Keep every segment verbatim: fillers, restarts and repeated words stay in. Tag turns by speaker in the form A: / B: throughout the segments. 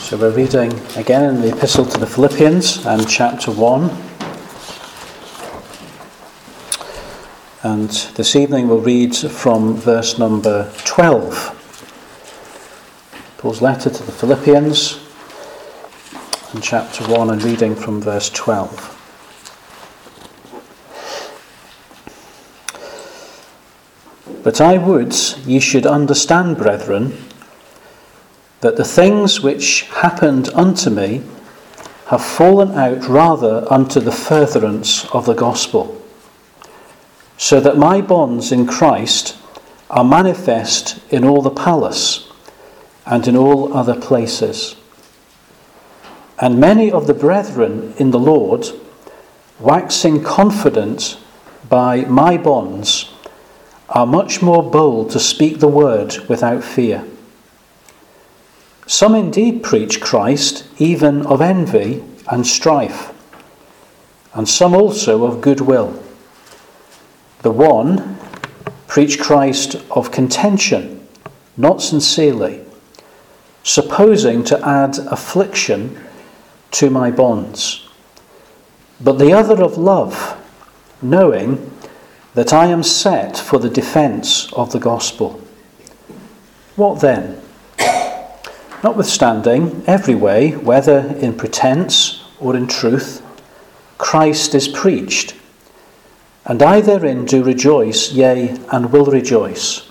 A: So we're reading again in the Epistle to the Philippians and chapter one. And this evening we'll read from verse number twelve. Paul's letter to the Philippians and chapter one, and reading from verse twelve. But I would ye should understand, brethren, that the things which happened unto me have fallen out rather unto the furtherance of the gospel, so that my bonds in Christ are manifest in all the palace and in all other places. And many of the brethren in the Lord, waxing confident by my bonds, are much more bold to speak the word without fear. Some indeed preach Christ, even of envy and strife, and some also of goodwill. The one preach Christ of contention, not sincerely, supposing to add affliction to my bonds. But the other of love, knowing that I am set for the defence of the gospel. What then? Notwithstanding, every way, whether in pretence or in truth, Christ is preached, and I therein do rejoice, yea, and will rejoice.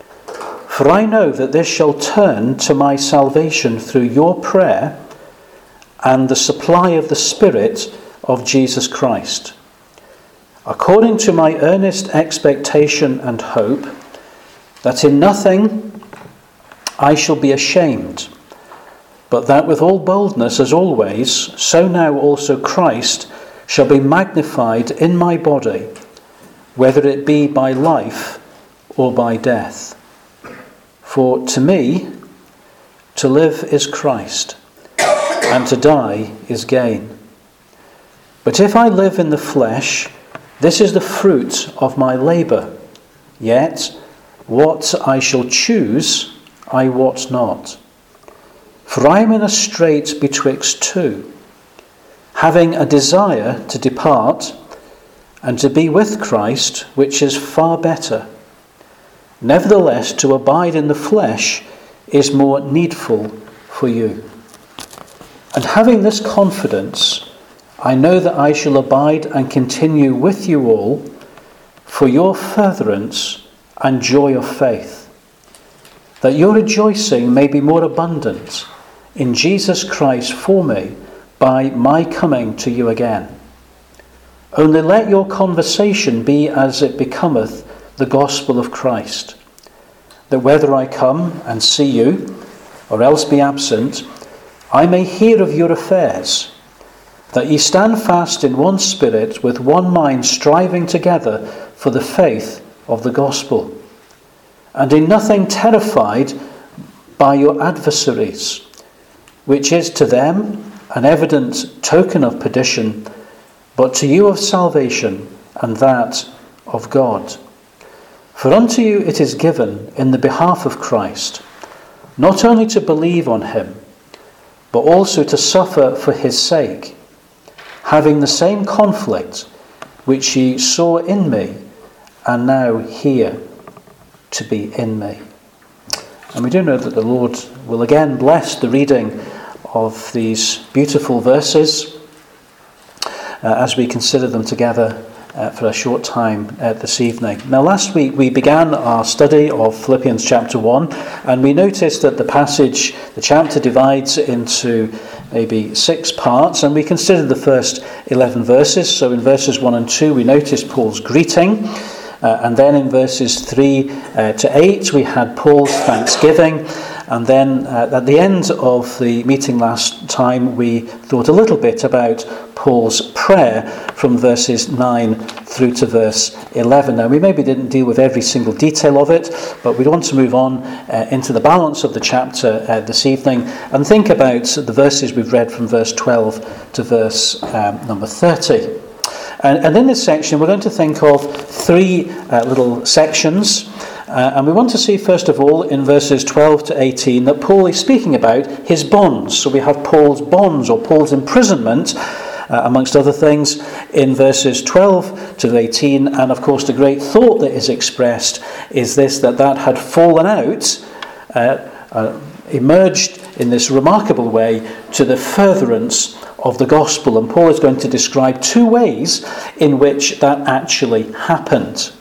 A: For I know that this shall turn to my salvation through your prayer and the supply of the Spirit of Jesus Christ, according to my earnest expectation and hope, that in nothing I shall be ashamed, but that with all boldness as always, so now also Christ shall be magnified in my body, whether it be by life or by death. For to me, to live is Christ, and to die is gain. But if I live in the flesh, this is the fruit of my labour. Yet what I shall choose, I wot not. For I am in a strait betwixt two, having a desire to depart and to be with Christ, which is far better. Nevertheless, to abide in the flesh is more needful for you. And having this confidence, I know that I shall abide and continue with you all for your furtherance and joy of faith, that your rejoicing may be more abundant in Jesus Christ for me by my coming to you again. Only let your conversation be as it becometh the gospel of Christ, that whether I come and see you, or else be absent, I may hear of your affairs, that ye stand fast in one spirit, with one mind, striving together for the faith of the gospel, and in nothing terrified by your adversaries, which is to them an evident token of perdition, but to you of salvation, and that of God. For unto you it is given in the behalf of Christ, not only to believe on him, but also to suffer for his sake, having the same conflict which ye saw in me, and now hear to be in me. And we do know that the Lord will again bless the reading of these beautiful verses uh, as we consider them together uh, for a short time uh, this evening. Now, last week we began our study of Philippians chapter one, and we noticed that the passage, the chapter divides into maybe six parts, and we considered the first eleven verses. So in verses one and two we noticed Paul's greeting. Uh, and then in verses three uh, to eight, we had Paul's thanksgiving. And then uh, at the end of the meeting last time, we thought a little bit about Paul's prayer from verses nine through to verse eleven. Now, we maybe didn't deal with every single detail of it, but we want to move on uh, into the balance of the chapter uh, this evening and think about the verses we've read from verse twelve to verse um, number thirty. And, and in this section, we're going to think of three uh, little sections. Uh, and we want to see, first of all, in verses twelve to eighteen, that Paul is speaking about his bonds. So we have Paul's bonds, or Paul's imprisonment, uh, amongst other things, in verses twelve to eighteen. And, of course, the great thought that is expressed is this, that that had fallen out, uh, uh, emerged in this remarkable way to the furtherance of the gospel. And Paul is going to describe two ways in which that actually happened.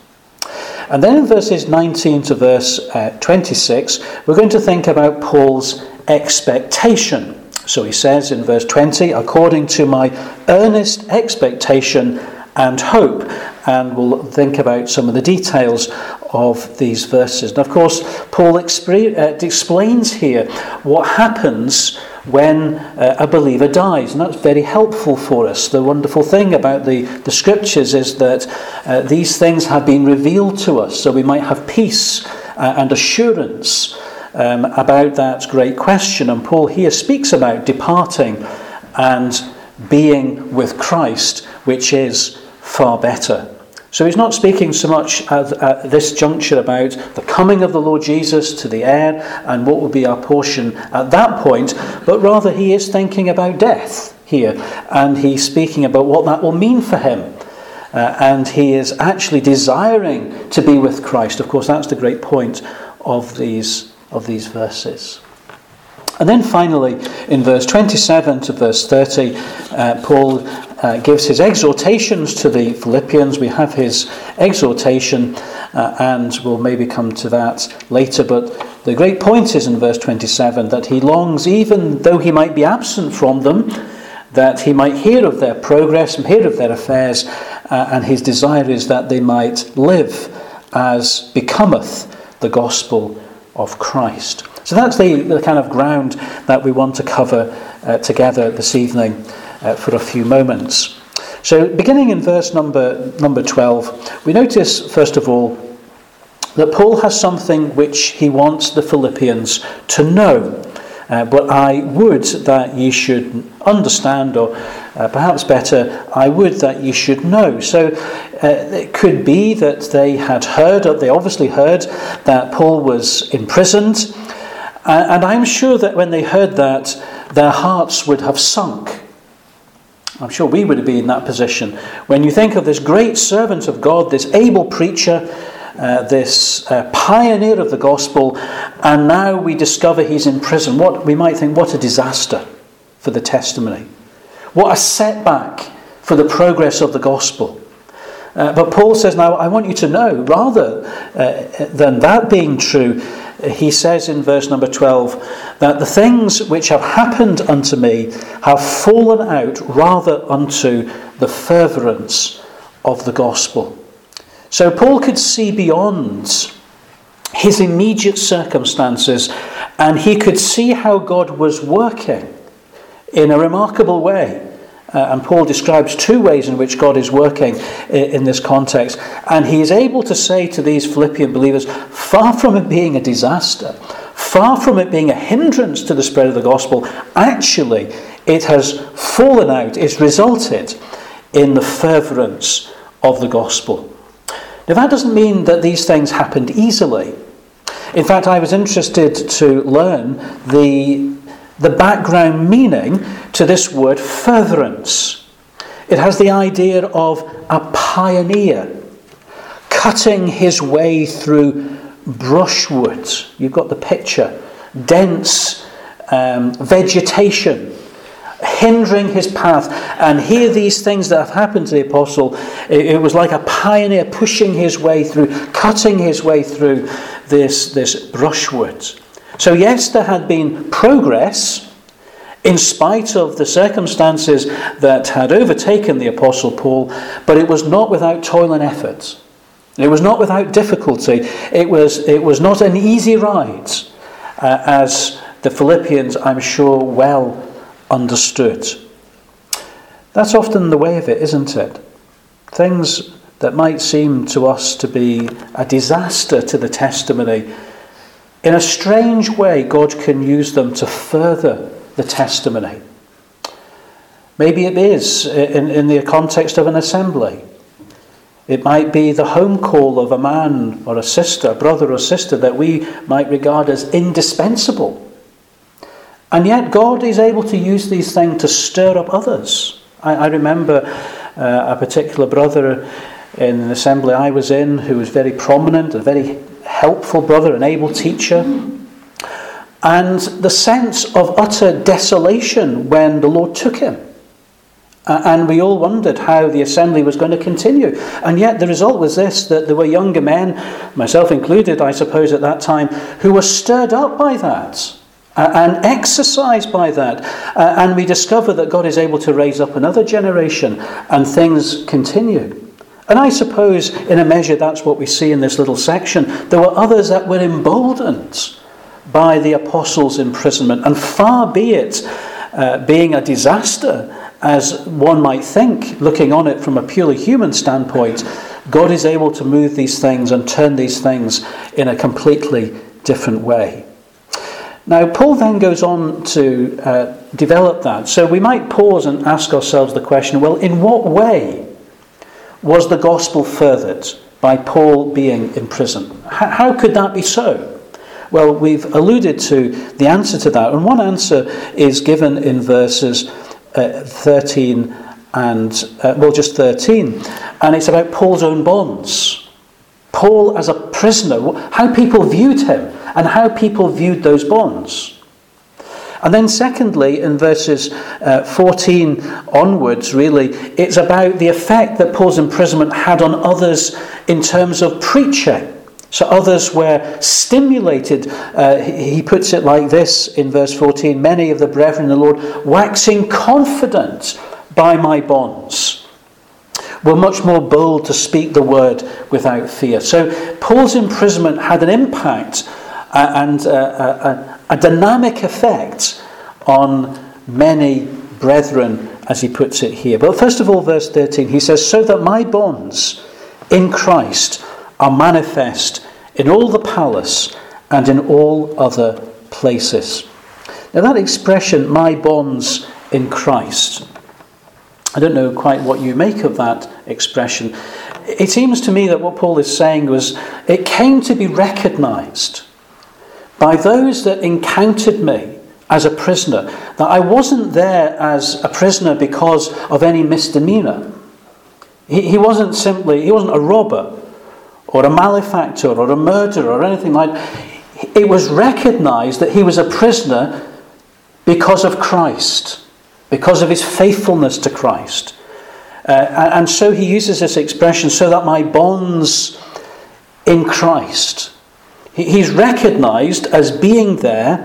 A: And then in verses nineteen to verse uh, twenty-six, we're going to think about Paul's expectation. So he says in verse twenty, according to my earnest expectation and hope. And we'll think about some of the details of these verses. And of course, Paul expre- uh, explains here what happens when uh, a believer dies. And that's very helpful for us. The wonderful thing about the, the scriptures is that uh, these things have been revealed to us, so we might have peace uh, and assurance um, about that great question. And Paul here speaks about departing and being with Christ, which is far better. So he's not speaking so much at, at this juncture about the coming of the Lord Jesus to the air and what will be our portion at that point, but rather he is thinking about death here, and he's speaking about what that will mean for him. Uh, and he is actually desiring to be with Christ. Of course, that's the great point of these, of these verses. And then finally, in verse twenty-seven to verse thirty, uh, Paul uh, gives his exhortations to the Philippians. We have his exhortation, uh, and we'll maybe come to that later. But the great point is in verse twenty-seven that he longs, even though he might be absent from them, that he might hear of their progress and hear of their affairs, uh, and his desire is that they might live as becometh the gospel of Christ. So that's the, the kind of ground that we want to cover uh, together this evening uh, for a few moments. So beginning in verse number number twelve, we notice first of all that Paul has something which he wants the Philippians to know. Uh, but I would that ye should understand, or uh, perhaps better, I would that ye should know. So uh, it could be that they had heard, or they obviously heard, that Paul was imprisoned. Uh, and I'm sure that when they heard that, their hearts would have sunk. I'm sure we would be in that position. When you think of this great servant of God, this able preacher, Uh, this uh, pioneer of the gospel, and now we discover he's in prison. What we might think, what a disaster for the testimony. What a setback for the progress of the gospel. Uh, but Paul says, now I want you to know, rather uh, than that being true, he says in verse number twelve, that the things which have happened unto me have fallen out rather unto the furtherance of the gospel. So Paul could see beyond his immediate circumstances, and he could see how God was working in a remarkable way. Uh, and Paul describes two ways in which God is working in, in this context. And he is able to say to these Philippian believers, far from it being a disaster, far from it being a hindrance to the spread of the gospel, actually it has fallen out, it's resulted in the furtherance of the gospel. Now, that doesn't mean that these things happened easily. In fact, I was interested to learn the, the background meaning to this word furtherance. It has the idea of a pioneer cutting his way through brushwood. You've got the picture. Dense um, vegetation hindering his path. And here these things that have happened to the apostle, it, it was like a pioneer pushing his way through, cutting his way through this, this brushwood. So yes, there had been progress in spite of the circumstances that had overtaken the apostle Paul, but it was not without toil and effort. It was not without difficulty. It was, it was not an easy ride, uh, as the Philippians, I'm sure, well understood. That's often the way of it, isn't it? Things that might seem to us to be a disaster to the testimony, in a strange way, God can use them to further the testimony. Maybe it is in, in the context of an assembly. It might be the home call of a man or a sister, a brother or sister that we might regard as indispensable. And yet God is able to use these things to stir up others. I, I remember uh, a particular brother in an assembly I was in who was very prominent, a very helpful brother, an able teacher. And the sense of utter desolation when the Lord took him. Uh, and we all wondered how the assembly was going to continue. And yet the result was this, that there were younger men, myself included, I suppose, at that time, who were stirred up by that uh, and exercised by that. Uh, and we discover that God is able to raise up another generation and things continue. And I suppose, in a measure, that's what we see in this little section. There were others that were emboldened by the apostles' imprisonment. And far be it uh, being a disaster, as one might think, looking on it from a purely human standpoint, God is able to move these things and turn these things in a completely different way. Now, Paul then goes on to uh, develop that. So we might pause and ask ourselves the question, well, in what way was the gospel furthered by Paul being in prison? How, how could that be so? Well, we've alluded to the answer to that, and one answer is given in verses uh, thirteen and, uh, well, just thirteen, and it's about Paul's own bonds. Paul as a prisoner, how people viewed him, and how people viewed those bonds. And then secondly, in verses uh, fourteen onwards, really, it's about the effect that Paul's imprisonment had on others in terms of preaching. So others were stimulated. Uh, he puts it like this in verse fourteen, many of the brethren in the Lord, waxing confident by my bonds, were much more bold to speak the word without fear. So Paul's imprisonment had an impact uh, and uh, a, a dynamic effect on many brethren, as he puts it here. But first of all, verse thirteen, he says, so that my bonds in Christ are manifest in all the palace and in all other places. Now that expression, my bonds in Christ, I don't know quite what you make of that expression. It seems to me that what Paul is saying was, it came to be recognised by those that encountered me as a prisoner, that I wasn't there as a prisoner because of any misdemeanour. He, he wasn't simply, he wasn't a robber or a malefactor or a murderer or anything like that. It was recognised that he was a prisoner because of Christ, because of his faithfulness to Christ. Uh, and so he uses this expression, so that my bonds in Christ. He's recognised as being there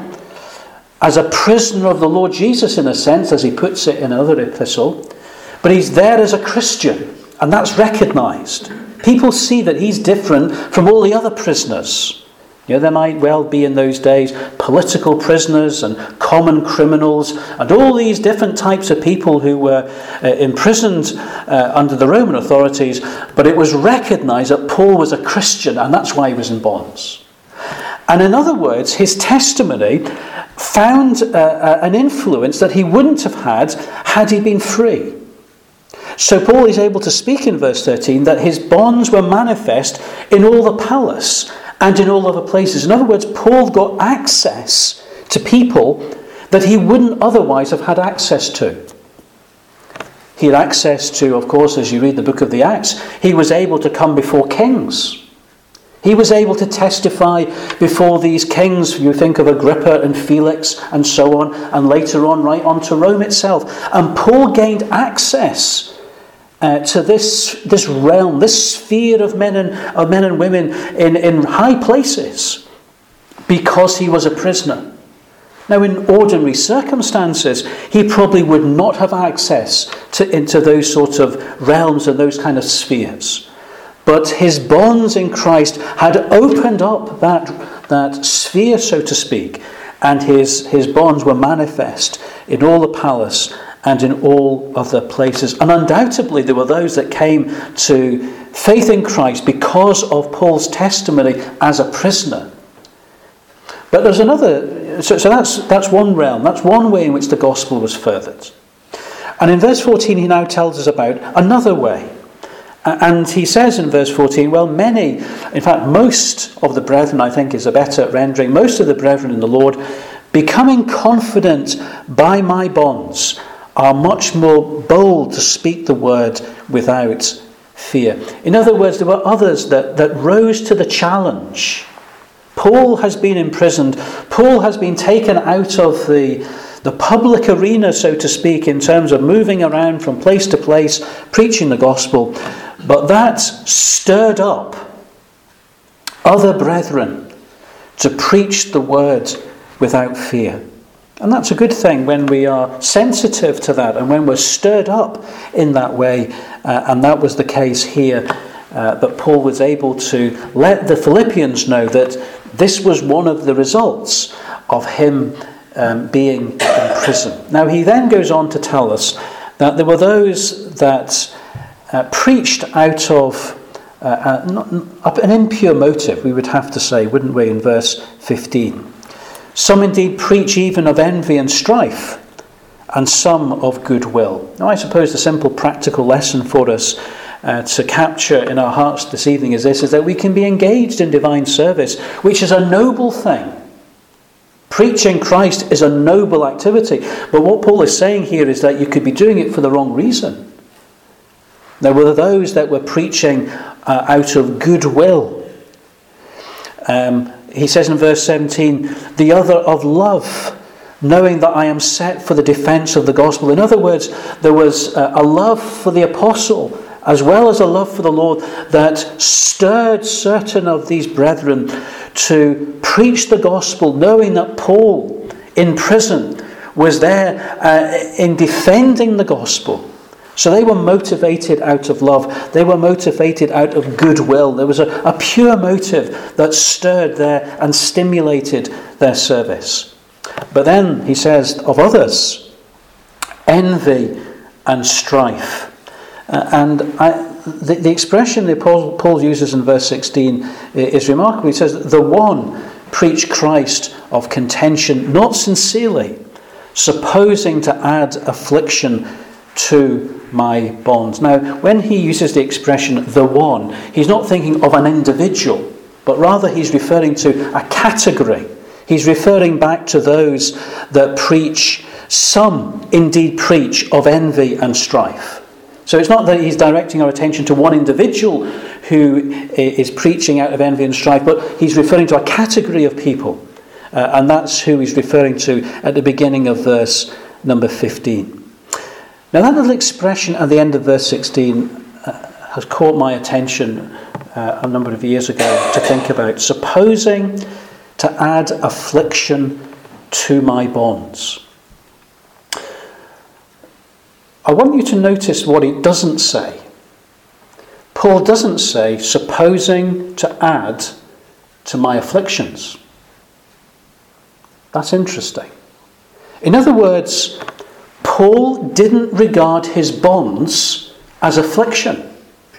A: as a prisoner of the Lord Jesus, in a sense, as he puts it in another epistle. But he's there as a Christian, and that's recognised. People see that he's different from all the other prisoners. You know, there might well be in those days political prisoners and common criminals and all these different types of people who were uh, imprisoned uh, under the Roman authorities, but it was recognised that Paul was a Christian, and that's why he was in bonds. And in other words, his testimony found uh, an influence that he wouldn't have had had he been free. So Paul is able to speak in verse thirteen that his bonds were manifest in all the palace and in all other places. In other words, Paul got access to people that he wouldn't otherwise have had access to. He had access to, of course, as you read the book of the Acts, he was able to come before kings. He was able to testify before these kings. You think of Agrippa and Felix and so on, and later on right on to Rome itself. And Paul gained access Uh, to this this realm, this sphere of men and of men and women in, in high places, because he was a prisoner. Now, in ordinary circumstances, he probably would not have access to into those sorts of realms and those kind of spheres. But his bonds in Christ had opened up that that sphere, so to speak, and his his bonds were manifest in all the palace and in all other places. And undoubtedly there were those that came to faith in Christ because of Paul's testimony as a prisoner. But there's another, so, so that's that's one realm, that's one way in which the gospel was furthered. And in verse fourteen he now tells us about another way. And he says in verse fourteen, well, many, in fact, most of the brethren, I think is a better rendering, most of the brethren in the Lord, becoming confident by my bonds, are much more bold to speak the word without fear. In other words, there were others that, that rose to the challenge. Paul has been imprisoned. Paul has been taken out of the, the public arena, so to speak, in terms of moving around from place to place, preaching the gospel. But that stirred up other brethren to preach the word without fear. And that's a good thing when we are sensitive to that and when we're stirred up in that way. Uh, and that was the case here. Uh, but Paul was able to let the Philippians know that this was one of the results of him um, being in prison. Now he then goes on to tell us that there were those that uh, preached out of uh, uh, not, an impure motive, we would have to say, wouldn't we, in verse fifteen. Some indeed preach even of envy and strife, and some of goodwill. Now I suppose the simple practical lesson for us uh, to capture in our hearts this evening is this, is that we can be engaged in divine service, which is a noble thing. Preaching Christ is a noble activity. But what Paul is saying here is that you could be doing it for the wrong reason. There were those that were preaching uh, out of goodwill. Um, he says in verse seventeen, the other of love, knowing that I am set for the defense of the gospel. In other words, there was uh, a love for the apostle as well as a love for the Lord that stirred certain of these brethren to preach the gospel, knowing that Paul in prison was there uh, in defending the gospel. So they were motivated out of love. They were motivated out of goodwill. There was a, a pure motive that stirred their and stimulated their service. But then he says of others, envy and strife. Uh, and I, the, the expression that Paul, Paul uses in verse sixteen is remarkable. He says, the one preached Christ of contention, not sincerely, supposing to add affliction to my bonds. Now, when he uses the expression the one, he's not thinking of an individual, but rather he's referring to a category. He's referring back to those that preach, some indeed preach of envy and strife. So it's not that he's directing our attention to one individual who is preaching out of envy and strife, but he's referring to a category of people. Uh, and that's who he's referring to at the beginning of verse number fifteen. Now that little expression at the end of verse sixteen uh, has caught my attention uh, a number of years ago to think about. Supposing to add affliction to my bonds. I want you to notice what it doesn't say. Paul doesn't say, supposing to add to my afflictions. That's interesting. In other words, Paul didn't regard his bonds as affliction.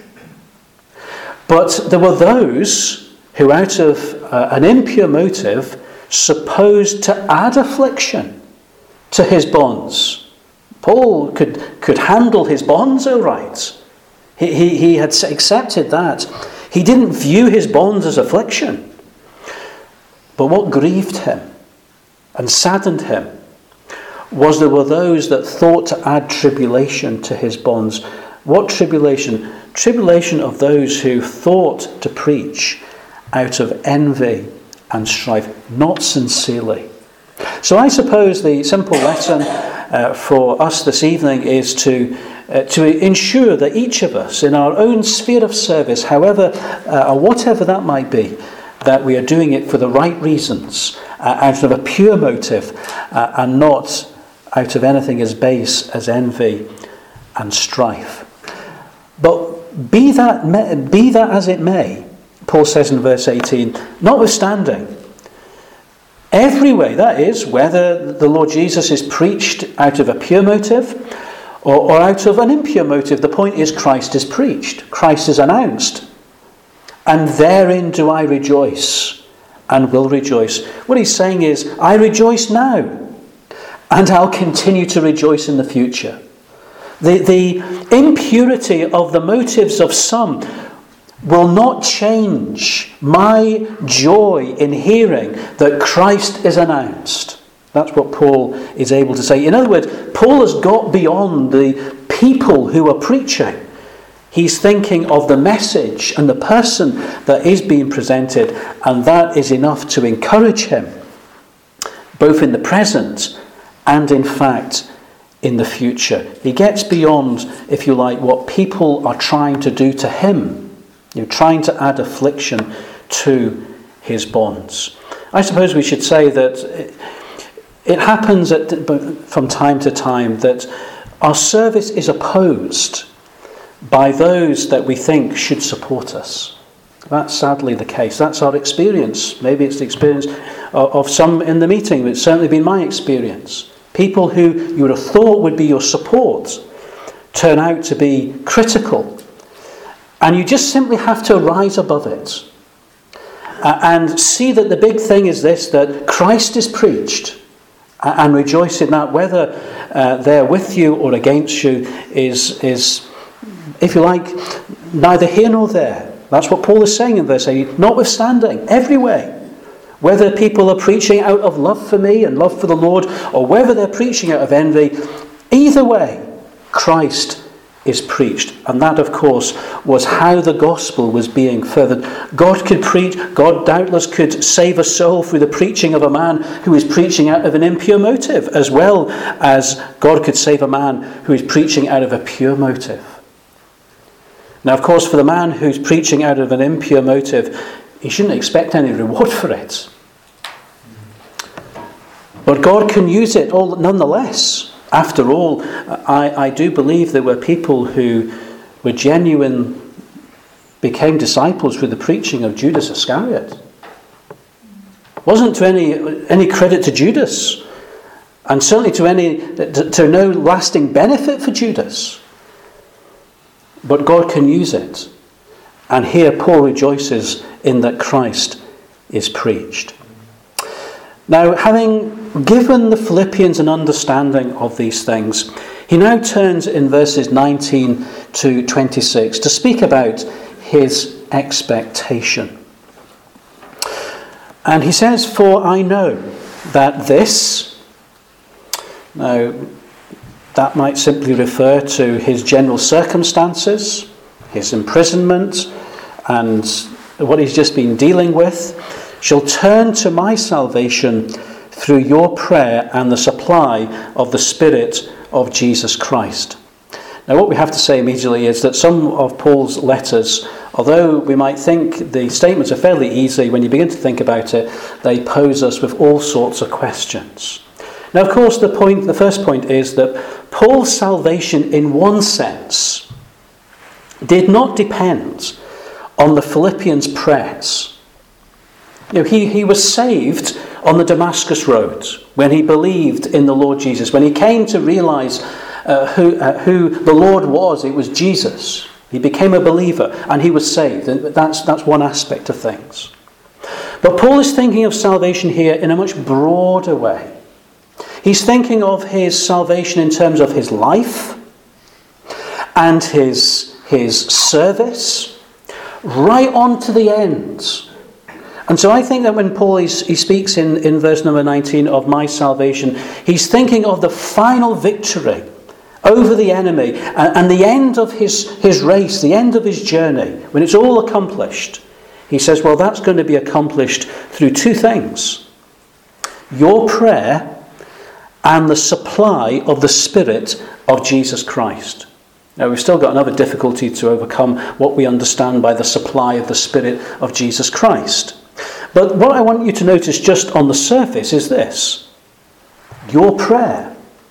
A: But there were those who, out of uh, an impure motive, supposed to add affliction to his bonds. Paul could, could handle his bonds all right. He, he, he had accepted that. He didn't view his bonds as affliction. But what grieved him and saddened him was there were those that thought to add tribulation to his bonds. What tribulation? Tribulation of those who thought to preach out of envy and strife, not sincerely. So I suppose the simple lesson uh, for us this evening is to uh, to ensure that each of us in our own sphere of service, however uh, or whatever that might be, that we are doing it for the right reasons, uh, out of a pure motive, uh, and not out of anything as base as envy and strife. But be that be that as it may, Paul says in verse eighteen, notwithstanding, every way, that is, whether the Lord Jesus is preached out of a pure motive or, or out of an impure motive, the point is Christ is preached, Christ is announced. And therein do I rejoice and will rejoice. What he's saying is, I rejoice now, and I'll continue to rejoice in the future. The, the impurity of the motives of some will not change my joy in hearing that Christ is announced. That's what Paul is able to say. In other words, Paul has got beyond the people who are preaching. He's thinking of the message and the person that is being presented, and that is enough to encourage him, both in the present and, in fact, in the future. He gets beyond, if you like, what people are trying to do to him. You're trying to add affliction to his bonds. I suppose we should say that it happens at, from time to time that our service is opposed by those that we think should support us. That's sadly the case. That's our experience. Maybe it's the experience of, of some in the meeting, but it's certainly been my experience. People who you would have thought would be your support turn out to be critical. And you just simply have to rise above it uh, and see that the big thing is this, that Christ is preached, uh, and rejoice in that, whether uh, they're with you or against you is, is, if you like, neither here nor there. That's what Paul is saying in verse eight. Notwithstanding, every way, whether people are preaching out of love for me and love for the Lord, or whether they're preaching out of envy, either way, Christ is preached. And that, of course, was how the gospel was being furthered. God could preach, God doubtless could save a soul through the preaching of a man who is preaching out of an impure motive, as well as God could save a man who is preaching out of a pure motive. Now, of course, for the man who's preaching out of an impure motive, he shouldn't expect any reward for it. But God can use it all nonetheless. After all, I, I do believe there were people who were genuine, became disciples through the preaching of Judas Iscariot. It wasn't to any any credit to Judas, and certainly to any to, to no lasting benefit for Judas. But God can use it. And here Paul rejoices in that Christ is preached. Now, having given the Philippians an understanding of these things, he now turns in verses nineteen to twenty-six to speak about his expectation. And he says, "For I know that this," now that might simply refer to his general circumstances, his imprisonment, and what he's just been dealing with, "shall turn to my salvation through your prayer and the supply of the Spirit of Jesus Christ." Now, what we have to say immediately is that some of Paul's letters, although we might think the statements are fairly easy, when you begin to think about it, they pose us with all sorts of questions. Now, of course, the point, the first point is that Paul's salvation, in one sense, did not depend on the Philippians' prayers. You know, he, he was saved on the Damascus Road when he believed in the Lord Jesus. When he came to realize uh, who, uh, who the Lord was, it was Jesus. He became a believer and he was saved. And that's, that's one aspect of things. But Paul is thinking of salvation here in a much broader way. He's thinking of his salvation in terms of his life and his, his service, right on to the end. And so I think that when Paul is, he speaks in, in verse number nineteen of my salvation, he's thinking of the final victory over the enemy and, and the end of his, his race, the end of his journey. When it's all accomplished, he says, well, that's going to be accomplished through two things: your prayer and the supply of the Spirit of Jesus Christ. Now, we've still got another difficulty to overcome, what we understand by the supply of the Spirit of Jesus Christ. But what I want you to notice just on the surface is this: your prayer.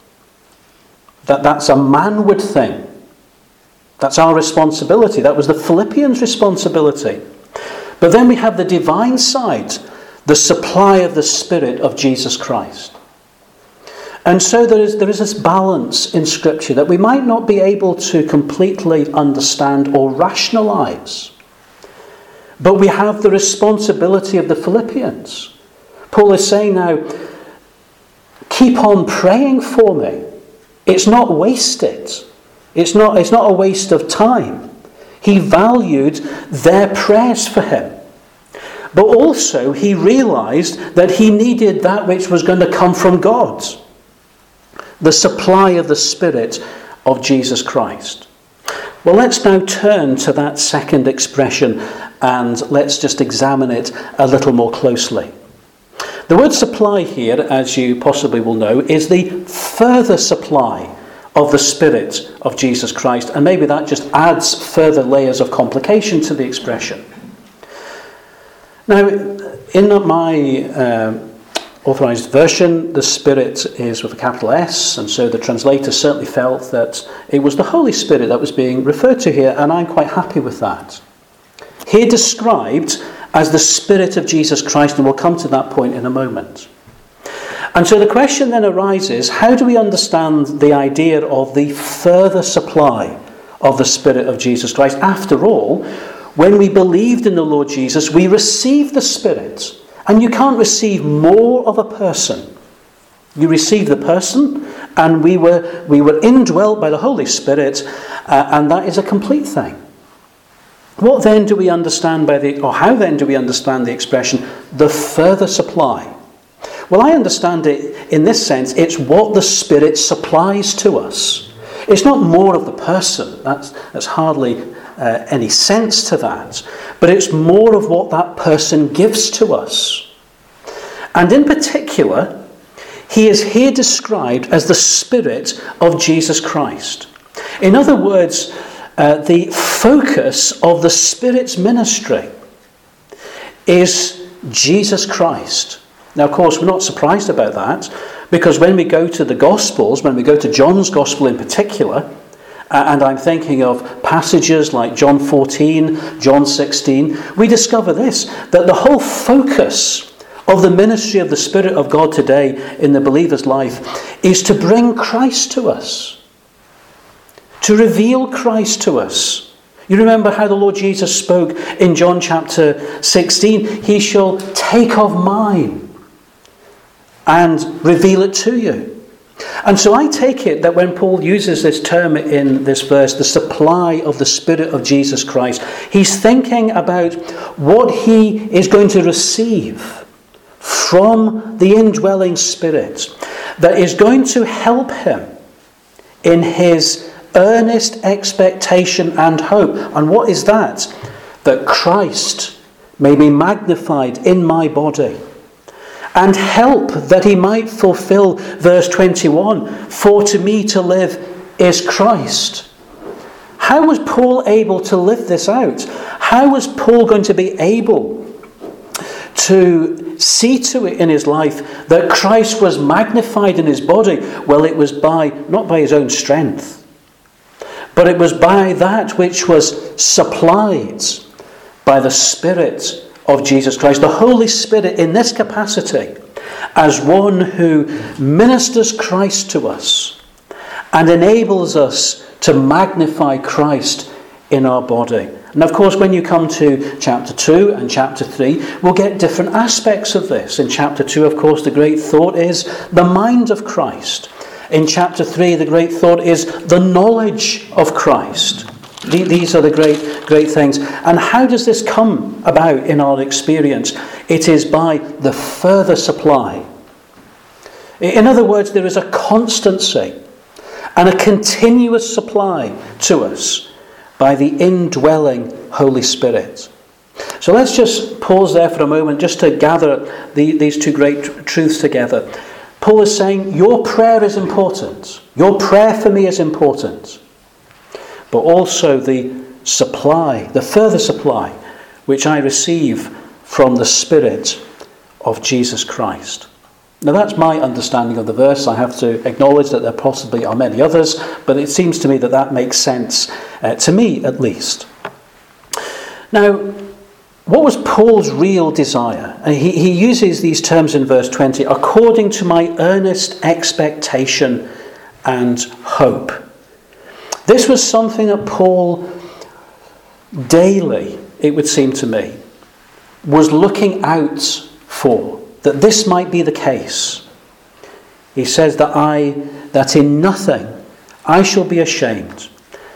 A: That, that's a manward thing. That's our responsibility. That was the Philippians' responsibility. But then we have the divine side, the supply of the Spirit of Jesus Christ. And so there is, there is this balance in Scripture that we might not be able to completely understand or rationalize. But we have the responsibility of the Philippians. Paul is saying now, keep on praying for me. It's not wasted. It's not, it's not a waste of time. He valued their prayers for him. But also he realized that he needed that which was going to come from God. The supply of the Spirit of Jesus Christ. Well, let's now turn to that second expression and let's just examine it a little more closely. The word supply here, as you possibly will know, is the further supply of the Spirit of Jesus Christ. And maybe that just adds further layers of complication to the expression. Now, in my uh, authorized version, the Spirit is with a capital S, and so the translator certainly felt that it was the Holy Spirit that was being referred to here, and I'm quite happy with that. Here described as the Spirit of Jesus Christ, and we'll come to that point in a moment. And so the question then arises, how do we understand the idea of the further supply of the Spirit of Jesus Christ? After all, when we believed in the Lord Jesus, we received the Spirit. And you can't receive more of a person. You receive the person, and we were we were indwelt by the Holy Spirit, uh, and that is a complete thing. What then do we understand by the, or how then do we understand the expression, the further supply? Well, I understand it in this sense, it's what the Spirit supplies to us. It's not more of the person, that's, that's hardly uh, any sense to that, but it's more of what that person gives to us. And in particular, he is here described as the Spirit of Jesus Christ. In other words, uh, the focus of the Spirit's ministry is Jesus Christ. Now, of course, we're not surprised about that, because when we go to the Gospels, when we go to John's Gospel in particular, uh, and I'm thinking of passages like John fourteen, John sixteen, we discover this, that the whole focus of the ministry of the Spirit of God today in the believer's life is to bring Christ to us, to reveal Christ to us. You remember how the Lord Jesus spoke in John chapter sixteen, he shall take of mine and reveal it to you. And so I take it that when Paul uses this term in this verse, the supply of the Spirit of Jesus Christ, he's thinking about what he is going to receive from the indwelling Spirit that is going to help him in his earnest expectation and hope. And what is that? That Christ may be magnified in my body, and help that he might fulfill verse twenty-one, for to me to live is Christ. How was Paul able to live this out? How was Paul going to be able to see to it in his life that Christ was magnified in his body? Well, it was by, not by his own strength, but it was by that which was supplied by the Spirit of Jesus Christ, the Holy Spirit in this capacity, as one who ministers Christ to us and enables us to magnify Christ in our body. And of course, when you come to chapter two and chapter three, we'll get different aspects of this. In chapter two, of course, the great thought is the mind of Christ. In chapter three, the great thought is the knowledge of Christ. These are the great, great things. And how does this come about in our experience? It is by the further supply. In other words, there is a constancy and a continuous supply to us by the indwelling Holy Spirit. So let's just pause there for a moment just to gather the, these two great truths together. Paul is saying, your prayer is important. Your prayer for me is important. But also the supply, the further supply, which I receive from the Spirit of Jesus Christ. Now that's my understanding of the verse. I have to acknowledge that there possibly are many others, but it seems to me that that makes sense, uh, to me at least. Now, what was Paul's real desire? And he, he uses these terms in verse twenty, according to my earnest expectation and hope. This was something that Paul daily, it would seem to me, was looking out for, that this might be the case. He says that I, that in nothing I shall be ashamed,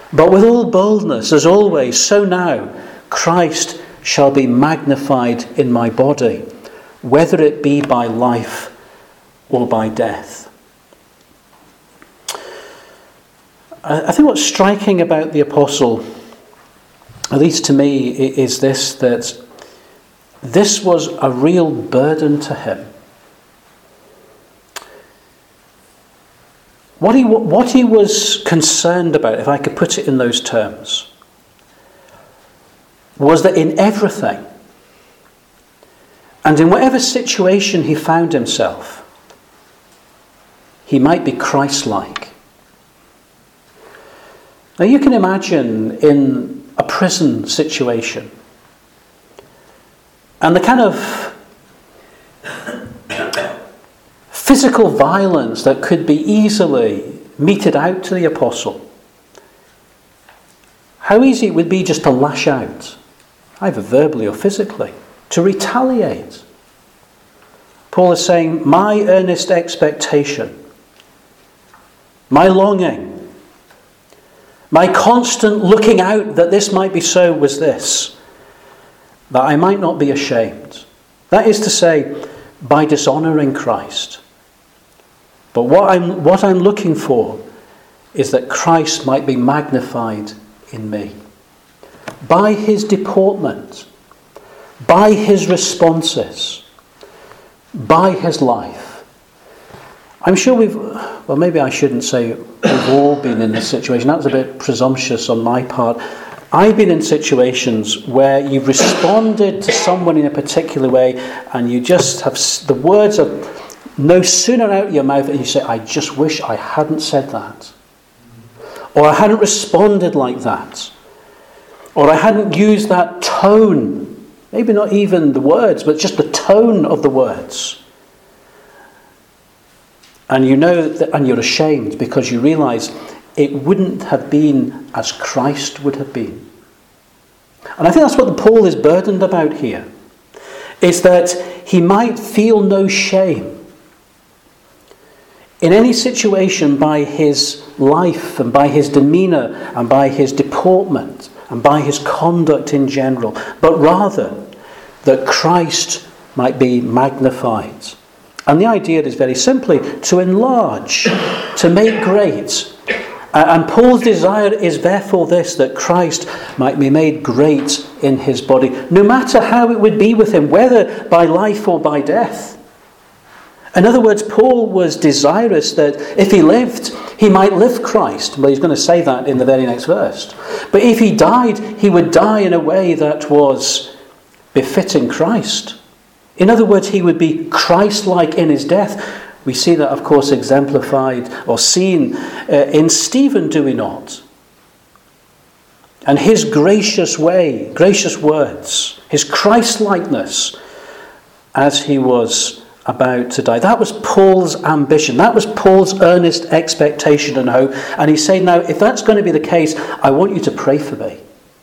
A: But with all boldness, as always, so now, Christ shall be magnified in my body, whether it be by life or by death. I think what's striking about the apostle, at least to me, is this, that this was a real burden to him. What he, what he was concerned about, if I could put it in those terms, was that in everything, and in whatever situation he found himself, he might be Christ-like. Now you can imagine in a prison situation, and the kind of physical violence that could be easily meted out to the apostle. How easy it would be just to lash out, either verbally or physically, to retaliate. Paul is saying, my earnest expectation, my longing, my constant looking out that this might be so was this, that I might not be ashamed. That is to say, by dishonouring Christ. But what I'm, what I'm looking for is that Christ might be magnified in me. By his deportment, by his responses, by his life. I'm sure we've, well maybe I shouldn't say we've all been in this situation. That was a bit presumptuous on my part. I've been in situations where you've responded to someone in a particular way and you just have, the words are no sooner out of your mouth and you say, I just wish I hadn't said that. Or I hadn't responded like that. Or I hadn't used that tone. Maybe not even the words, but just the tone of the words. And you know that, and you're ashamed because you realise it wouldn't have been as Christ would have been. And I think that's what Paul is burdened about here. Is that he might feel no shame in any situation by his life and by his demeanour and by his deportment and by his conduct in general, but rather that Christ might be magnified. And the idea is very simply to enlarge, to make great. And Paul's desire is therefore this, that Christ might be made great in his body, no matter how it would be with him, whether by life or by death. In other words, Paul was desirous that if he lived, he might live Christ. Well, he's going to say that in the very next verse. But if he died, he would die in a way that was befitting Christ. In other words, he would be Christ-like in his death. We see that, of course, exemplified or seen uh, in Stephen, do we not? And his gracious way, gracious words, his Christ-likeness as he was about to die. That was Paul's ambition. That was Paul's earnest expectation and hope. And he's saying, now, if that's going to be the case, I want you to pray for me.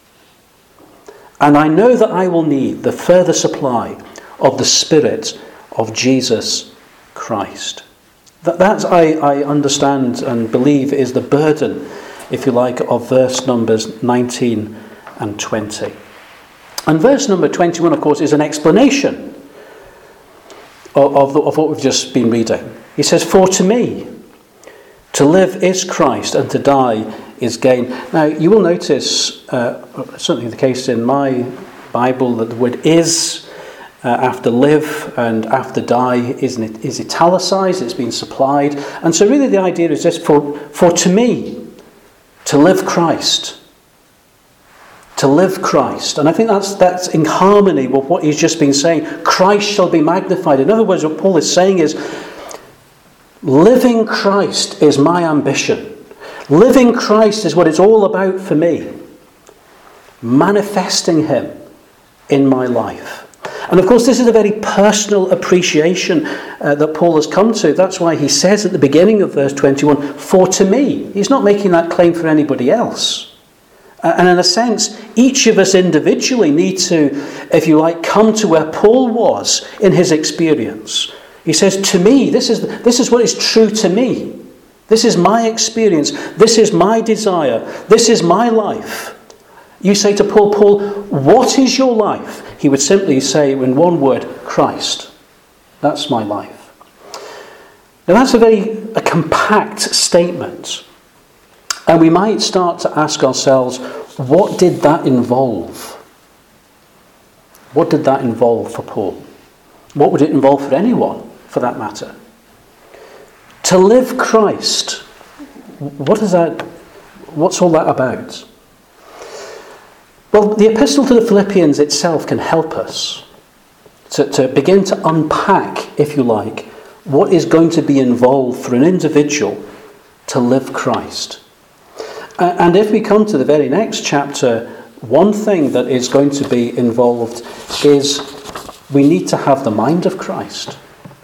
A: And I know that I will need the further supply of the Spirit of Jesus Christ. That, that's, I, I understand and believe, is the burden, if you like, of verse numbers nineteen and twenty. And verse number twenty-one, of course, is an explanation of, of, the, of what we've just been reading. He says, for to me, to live is Christ, and to die is gain. Now, you will notice, uh, certainly the case in my Bible, that the word is Uh, after live and after die is, is italicized, it's been supplied. And so really the idea is this, for, for to me, to live Christ. To live Christ. And I think that's, that's in harmony with what he's just been saying. Christ shall be magnified. In other words, what Paul is saying is, living Christ is my ambition. Living Christ is what it's all about for me. Manifesting him in my life. And of course, this is a very personal appreciation uh, that Paul has come to. That's why he says at the beginning of verse twenty-one, for to me. He's not making that claim for anybody else. Uh, and in a sense, each of us individually need to, if you like, come to where Paul was in his experience. He says, to me, this is, this is what is true to me. This is my experience. This is my desire. This is my life. You say to Paul, Paul, what is your life? He would simply say in one word, Christ. That's my life. Now that's a very a compact statement. And we might start to ask ourselves, what did that involve? What did that involve for Paul? What would it involve for anyone, for that matter? To live Christ. What is that? What's all that about? Well, the epistle to the Philippians itself can help us to, to begin to unpack, if you like, what is going to be involved for an individual to live Christ. And if we come to the very next chapter, one thing that is going to be involved is we need to have the mind of Christ.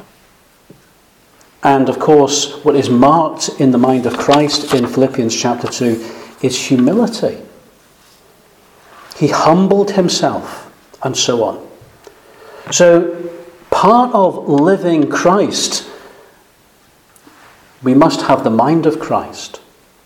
A: And of course, what is marked in the mind of Christ in Philippians chapter two is humility. He humbled himself, and so on. So, part of living Christ, we must have the mind of Christ.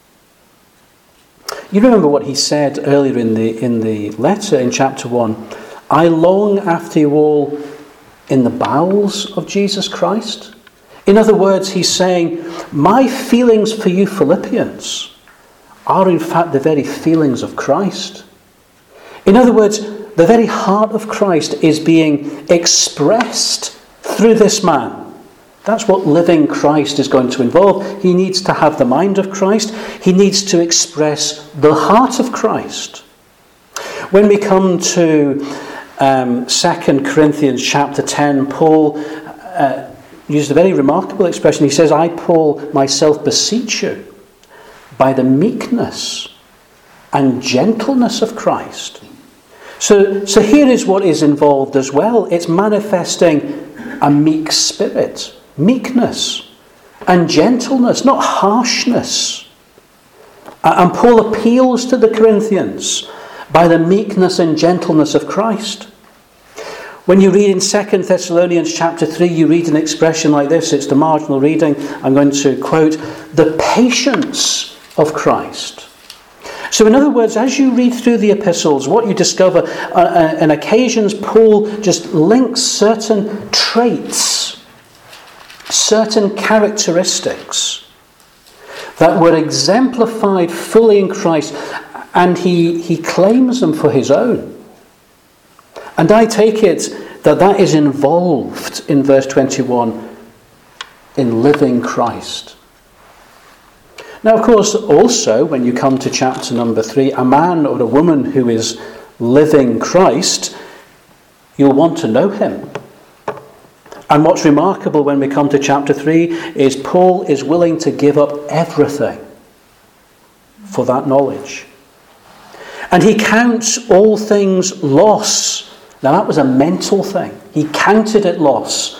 A: You remember what he said earlier in the in the letter in chapter one. I long after you all in the bowels of Jesus Christ. In other words, he's saying, my feelings for you Philippians are in fact the very feelings of Christ. In other words, the very heart of Christ is being expressed through this man. That's what living Christ is going to involve. He needs to have the mind of Christ. He needs to express the heart of Christ. When we come to um, Second Corinthians chapter ten, Paul uh, used a very remarkable expression. He says, I, Paul, myself beseech you by the meekness and gentleness of Christ. So, so here is what is involved as well. It's manifesting a meek spirit. Meekness and gentleness, not harshness. And Paul appeals to the Corinthians by the meekness and gentleness of Christ. When you read in Second Thessalonians chapter three, you read an expression like this. It's the marginal reading. I'm going to quote, the patience of Christ. So in other words, as you read through the epistles, what you discover, uh, on occasions Paul just links certain traits, certain characteristics that were exemplified fully in Christ, and he, he claims them for his own. And I take it that that is involved in verse twenty-one in living Christ. Now, of course, also, when you come to chapter number three, a man or a woman who is living Christ, you'll want to know him. And what's remarkable when we come to chapter three is Paul is willing to give up everything for that knowledge. And he counts all things loss. Now, that was a mental thing. He counted it loss.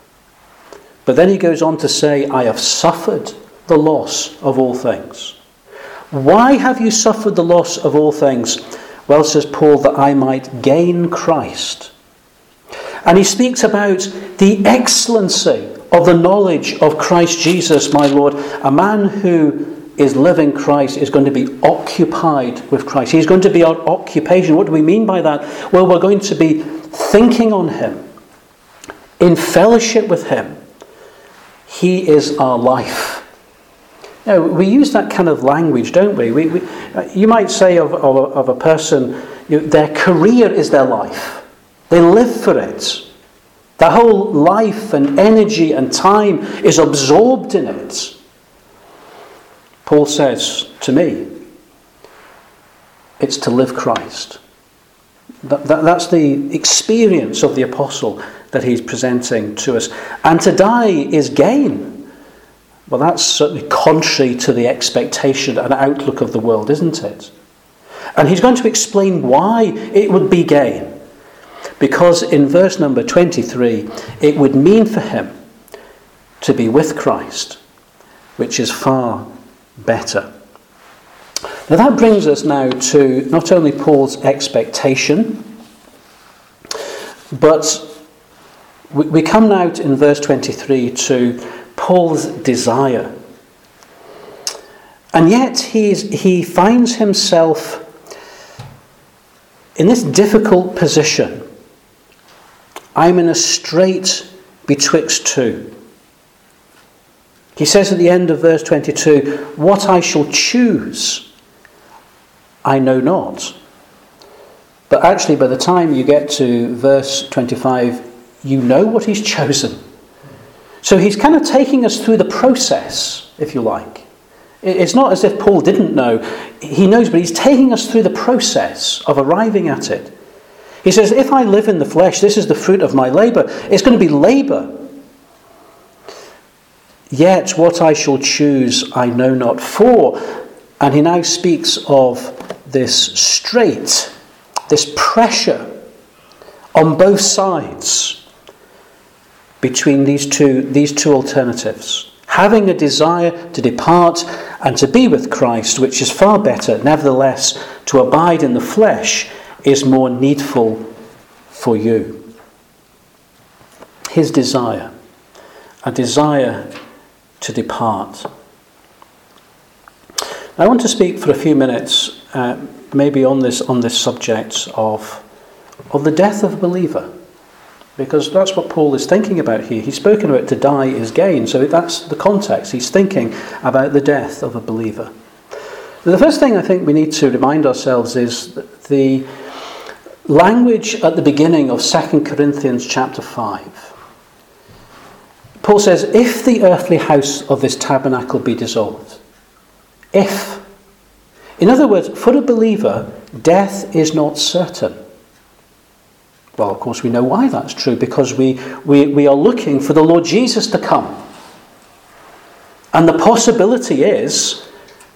A: But then he goes on to say, I have suffered the loss of all things. Why have you suffered the loss of all things? Well, says Paul, that I might gain Christ. And he speaks about the excellency of the knowledge of Christ Jesus, my Lord. A man who is living Christ is going to be occupied with Christ. He's going to be our occupation. What do we mean by that? Well, we're going to be thinking on him, in fellowship with him. He is our life. Now, we use that kind of language, don't we? we, we you might say of, of, of a person, you know, their career is their life. They live for it. Their whole life and energy and time is absorbed in it. Paul says to me, it's to live Christ. That, that, that's the experience of the apostle that he's presenting to us. And to die is gain. Well, that's certainly contrary to the expectation and outlook of the world, isn't it? And he's going to explain why it would be gain. Because in verse number twenty-three, it would mean for him to be with Christ, which is far better. Now that brings us now to not only Paul's expectation, but we come now in verse twenty-three to Paul's desire. And yet he, is, he finds himself in this difficult position. I'm in a strait betwixt two. He says at the end of verse twenty-two, what I shall choose, I know not. But actually, by the time you get to verse twenty-five, you know what he's chosen. So he's kind of taking us through the process, if you like. It's not as if Paul didn't know. He knows, but he's taking us through the process of arriving at it. He says, if I live in the flesh, this is the fruit of my labour. It's going to be labour. Yet what I shall choose, I know not. For, and he now speaks of this strait, this pressure on both sides between these two, these two alternatives. Having a desire to depart and to be with Christ, which is far better, nevertheless, to abide in the flesh is more needful for you. His desire, a desire to depart. I want to speak for a few minutes, uh, maybe on this on this subject of, of the death of a believer. Because that's what Paul is thinking about here. He's spoken about to die is gain. So that's the context. He's thinking about the death of a believer. The first thing I think we need to remind ourselves is that the language at the beginning of Second Corinthians chapter five. Paul says, if the earthly house of this tabernacle be dissolved. If. In other words, for a believer, death is not certain. Well, of course, we know why that's true, because we, we, we are looking for the Lord Jesus to come. And the possibility is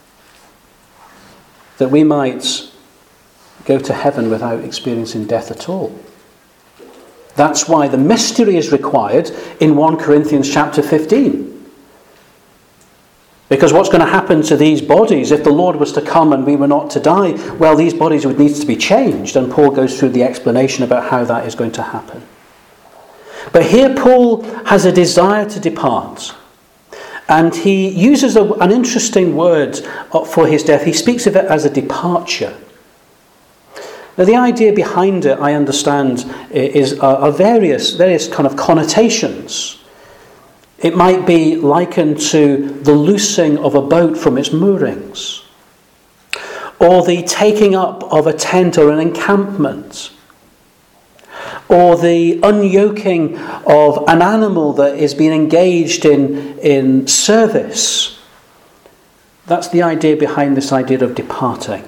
A: that we might go to heaven without experiencing death at all. That's why the mystery is required in First Corinthians chapter fifteen. Because what's going to happen to these bodies if the Lord was to come and we were not to die? Well, these bodies would need to be changed. And Paul goes through the explanation about how that is going to happen. But here Paul has a desire to depart. And he uses a, an interesting word for his death. He speaks of it as a departure. Now, the idea behind it, I understand, is are, are various, various kind of connotations. It might be likened to the loosing of a boat from its moorings, or the taking up of a tent or an encampment, or the unyoking of an animal that is being engaged in, in service. That's the idea behind this idea of departing.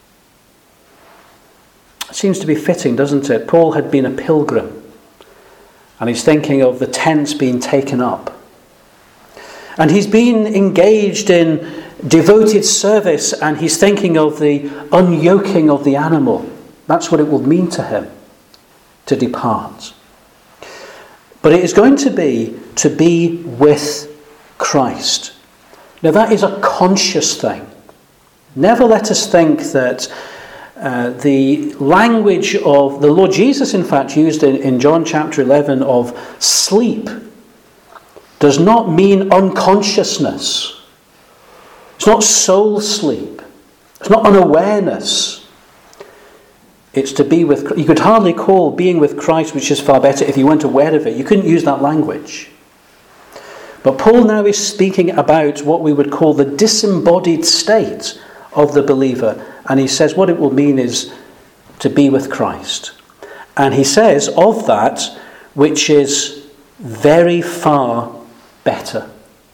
A: It seems to be fitting, doesn't it? Paul had been a pilgrim, and he's thinking of the tents being taken up. And he's been engaged in devoted service, and he's thinking of the unyoking of the animal. That's what it will mean to him to depart. But it is going to be to be with Christ. Now that is a conscious thing. Never let us think that uh, the language of the Lord Jesus, in fact, used in, in John chapter eleven of sleep, does not mean unconsciousness. It's not soul sleep. It's not unawareness. It's to be with... You could hardly call being with Christ, which is far better, if you weren't aware of it. You couldn't use that language. But Paul now is speaking about what we would call the disembodied state of the believer. And he says what it will mean is to be with Christ. And he says of that, which is very far better.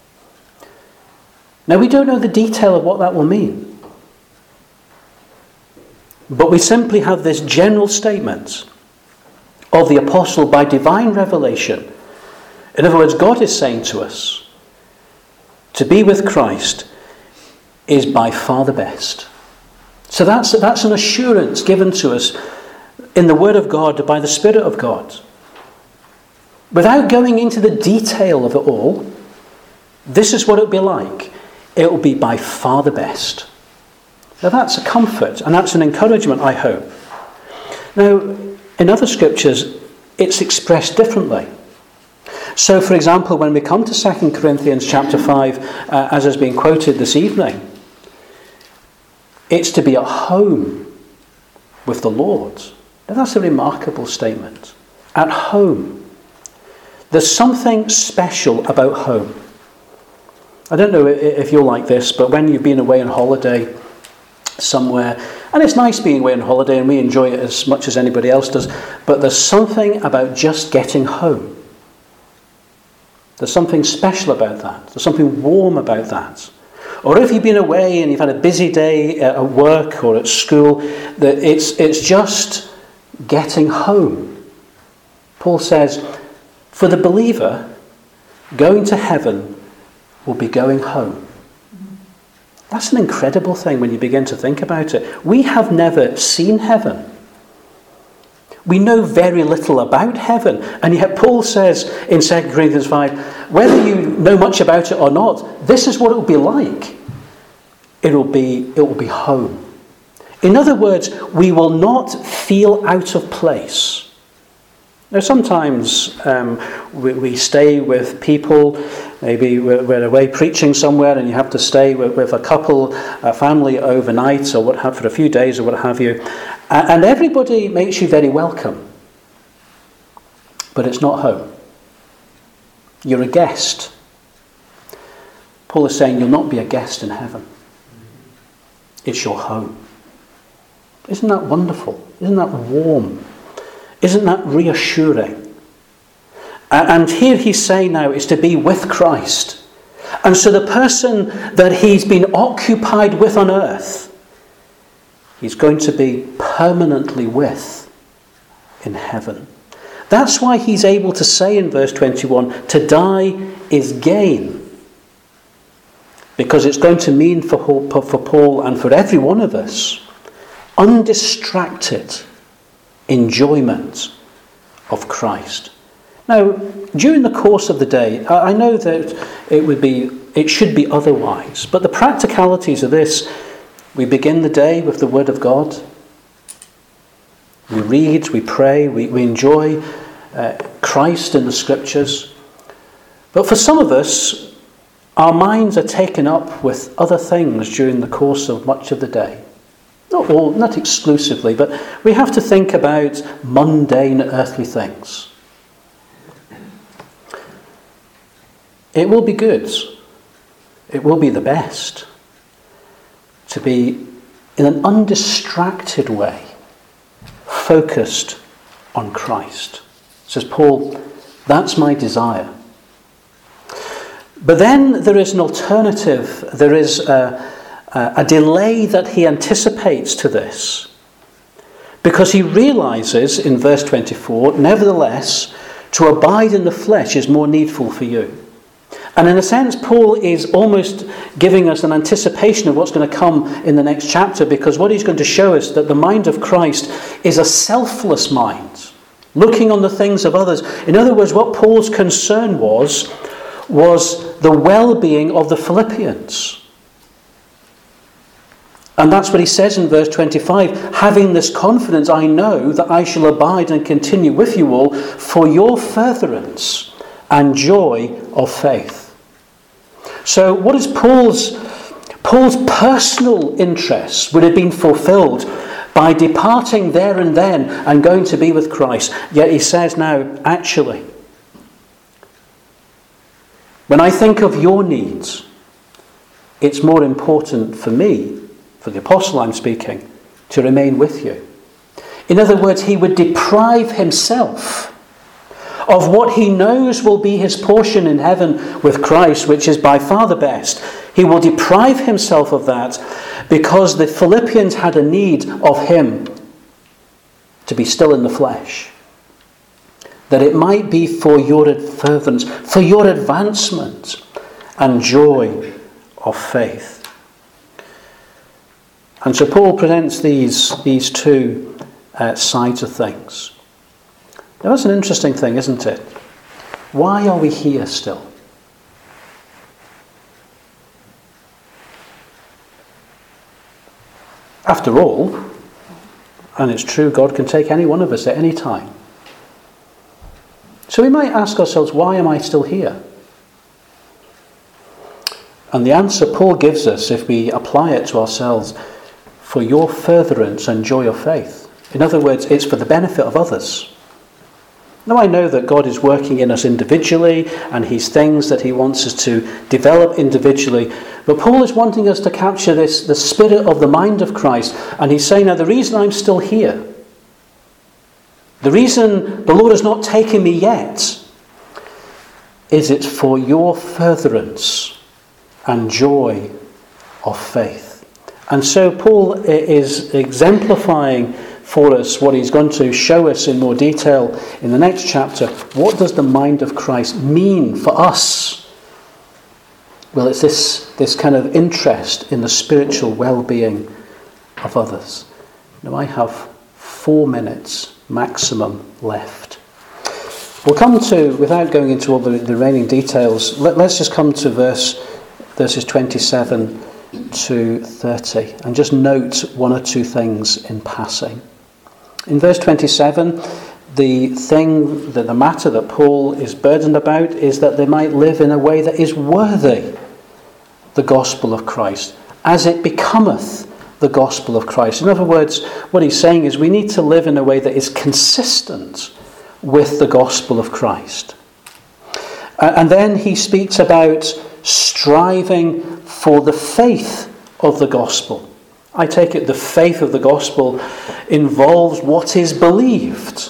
A: Now, we don't know the detail of what that will mean. But we simply have this general statement of the apostle by divine revelation. In other words, God is saying to us, to be with Christ is by far the best. So that's, that's an assurance given to us in the Word of God by the Spirit of God. Without going into the detail of it all, this is what it will be like. It will be by far the best. Now that's a comfort, and that's an encouragement, I hope. Now, in other scriptures, it's expressed differently. So, for example, when we come to Second Corinthians chapter five, uh, as has been quoted this evening, It's to be at home with the Lord. Now that's a remarkable statement. At home. There's something special about home. I don't know if you're like this, but when you've been away on holiday somewhere, and it's nice being away on holiday and we enjoy it as much as anybody else does, but there's something about just getting home. There's something special about that. There's something warm about that. Or if you've been away and you've had a busy day at work or at school, that it's it's just getting home. Paul says, for the believer, going to heaven will be going home. That's an incredible thing when you begin to think about it. We have never seen heaven. We know very little about heaven. And yet Paul says in Second Corinthians five, whether you know much about it or not, this is what it will be like. It will be, it will be home. In other words, we will not feel out of place. Now sometimes um, we, we stay with people, maybe we're, we're away preaching somewhere and you have to stay with, with a couple, a family overnight or what have for a few days or what have you. And everybody makes you very welcome. But it's not home. You're a guest. Paul is saying you'll not be a guest in heaven. It's your home. Isn't that wonderful? Isn't that warm? Isn't that reassuring? And here he's saying now is to be with Christ. And so the person that he's been occupied with on earth, he's going to be permanently with in heaven. That's why he's able to say in verse twenty-one, to die is gain. Because it's going to mean for Paul and for every one of us, undistracted enjoyment of Christ. Now, during the course of the day, I know that it would be, it should be otherwise, but the practicalities of this, we begin the day with the Word of God. We read, we pray, we, we enjoy uh, Christ in the Scriptures. But for some of us, our minds are taken up with other things during the course of much of the day. Not all, not exclusively, but we have to think about mundane earthly things. It will be good. It will be the best to be in an undistracted way focused on Christ. Says Paul, that's my desire. But then there is an alternative. There is a, a delay that he anticipates to this. Because he realizes in verse twenty-four, nevertheless, to abide in the flesh is more needful for you. And in a sense, Paul is almost giving us an anticipation of what's going to come in the next chapter, because what he's going to show us that the mind of Christ is a selfless mind, looking on the things of others. In other words, what Paul's concern was, was the well-being of the Philippians. And that's what he says in verse twenty-five. Having this confidence, I know that I shall abide and continue with you all for your furtherance and joy of faith. So what is Paul's Paul's personal interests would have been fulfilled by departing there and then and going to be with Christ. Yet he says now, actually, when I think of your needs, it's more important for me, for the apostle I'm speaking, to remain with you. In other words, he would deprive himself of what he knows will be his portion in heaven with Christ, which is by far the best. He will deprive himself of that because the Philippians had a need of him to be still in the flesh. That it might be for your furtherance, for your advancement and joy of faith. And so Paul presents these, these two uh, sides of things. Now that's an interesting thing, isn't it? Why are we here still? After all, and it's true, God can take any one of us at any time. So we might ask ourselves, why am I still here? And the answer Paul gives us, if we apply it to ourselves, for your furtherance and joy of faith. In other words, it's for the benefit of others. Now, I know that God is working in us individually, and he's things that he wants us to develop individually. But Paul is wanting us to capture this, the spirit of the mind of Christ. And he's saying, now the reason I'm still here, the reason the Lord has not taken me yet, is it's for your furtherance and joy of faith. And so Paul is exemplifying for us what he's going to show us in more detail in the next chapter. What does the mind of Christ mean for us? Well, it's this, this kind of interest in the spiritual well-being of others. Now, I have four minutes maximum left. We'll come to, without going into all the, the remaining details, let, let's just come to verse verses twenty-seven to thirty and just note one or two things in passing. In verse twenty-seven, the thing, that the matter that Paul is burdened about is that they might live in a way that is worthy the gospel of Christ, as it becometh the gospel of Christ. In other words, what he's saying is we need to live in a way that is consistent with the gospel of Christ. And then he speaks about striving for the faith of the gospel. I take it the faith of the gospel involves what is believed.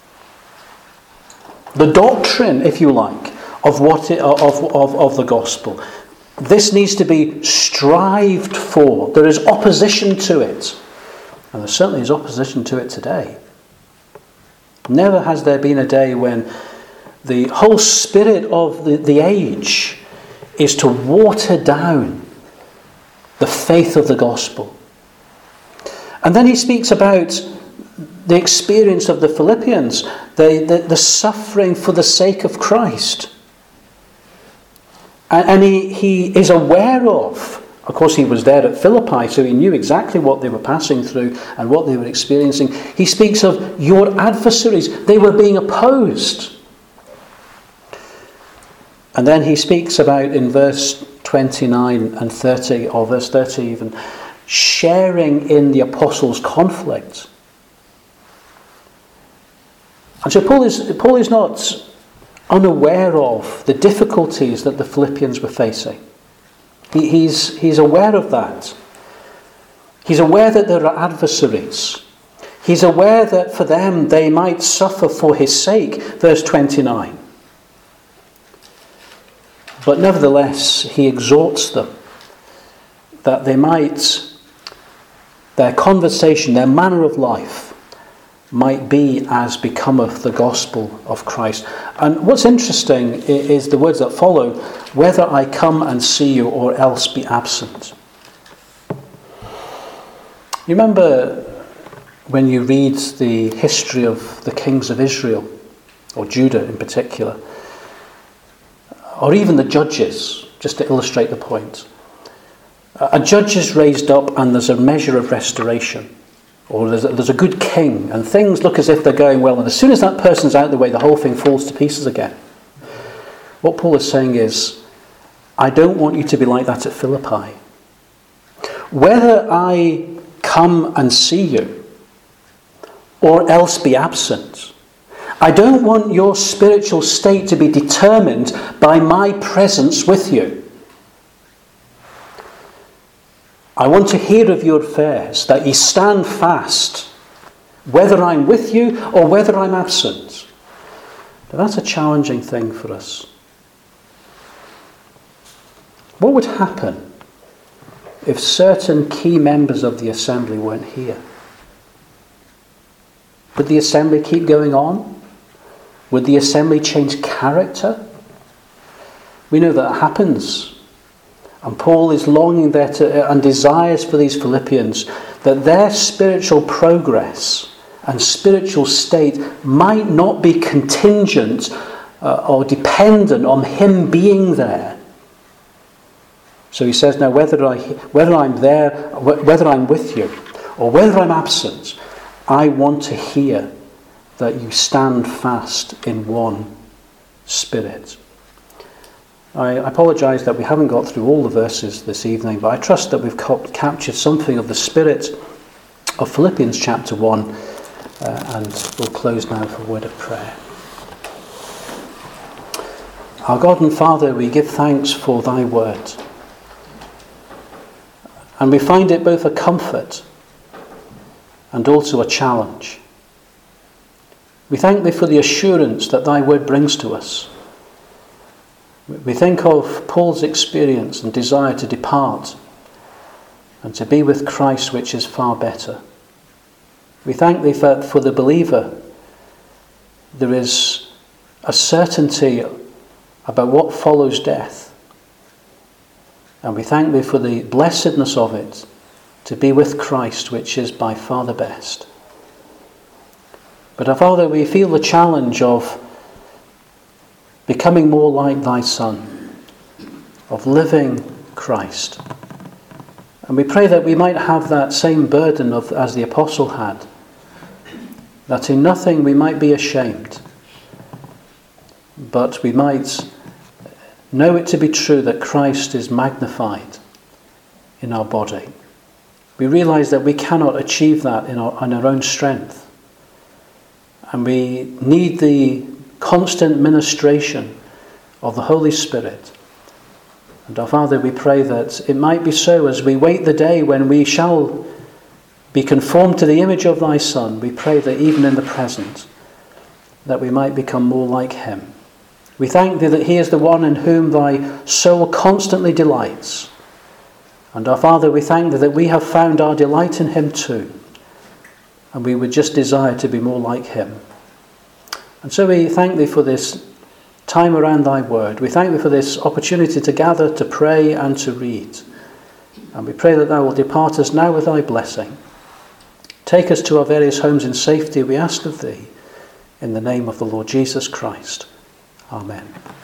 A: The doctrine, if you like, of what it, of, of, of the gospel. This needs to be strived for. There is opposition to it. And there certainly is opposition to it today. Never has there been a day when the whole spirit of the, the age is to water down the faith of the gospel. And then he speaks about the experience of the Philippians, the, the, the suffering for the sake of Christ. And, and he, he is aware of, of course he was there at Philippi, so he knew exactly what they were passing through and what they were experiencing. He speaks of your adversaries. They were being opposed. And then he speaks about in verse twenty-nine and thirty, or verse thirty even, sharing in the apostles' conflict. And so Paul is, Paul is not unaware of the difficulties that the Philippians were facing. He, he's, he's aware of that. He's aware that there are adversaries. He's aware that for them they might suffer for his sake, verse twenty-nine. But nevertheless, he exhorts them that they might, their conversation, their manner of life, might be as becometh the gospel of Christ. And what's interesting is the words that follow, whether I come and see you or else be absent. You remember when you read the history of the kings of Israel, or Judah in particular, or even the judges, just to illustrate the point. A judge is raised up and there's a measure of restoration. Or there's a, there's a good king and things look as if they're going well. And as soon as that person's out of the way, the whole thing falls to pieces again. What Paul is saying is, I don't want you to be like that at Philippi. Whether I come and see you or else be absent, I don't want your spiritual state to be determined by my presence with you. I want to hear of your affairs, that ye stand fast, whether I'm with you or whether I'm absent. Now that's a challenging thing for us. What would happen if certain key members of the assembly weren't here? Would the assembly keep going on? Would the assembly change character? We know that happens. And Paul is longing there to, and desires for these Philippians that their spiritual progress and spiritual state might not be contingent uh, or dependent on him being there. So he says, now whether, I, whether I'm there, whether I'm with you, or whether I'm absent, I want to hear that you stand fast in one spirit. I apologise that we haven't got through all the verses this evening, but I trust that we've captured something of the spirit of Philippians chapter one, uh, and we'll close now for a word of prayer. Our God and Father, we give thanks for thy word, and we find it both a comfort and also a challenge. We thank thee for the assurance that thy word brings to us. We think of Paul's experience and desire to depart and to be with Christ, which is far better. We thank thee for, for the believer. There is a certainty about what follows death. And we thank thee for the blessedness of it, to be with Christ, which is by far the best. But our Father, we feel the challenge of becoming more like thy Son, of living Christ. And we pray that we might have that same burden of, as the apostle had, that in nothing we might be ashamed, but we might know it to be true that Christ is magnified in our body. We realise that we cannot achieve that in our, in our own strength. And we need the constant ministration of the Holy Spirit. And our Father, we pray that it might be so as we wait the day when we shall be conformed to the image of thy Son. We pray that even in the present, that we might become more like him. We thank thee that he is the one in whom thy soul constantly delights. And our Father, we thank thee that we have found our delight in him too. And we would just desire to be more like him. And so we thank thee for this time around thy word. We thank thee for this opportunity to gather, to pray and to read. And we pray that thou wilt depart us now with thy blessing. Take us to our various homes in safety, we ask of thee, in the name of the Lord Jesus Christ. Amen.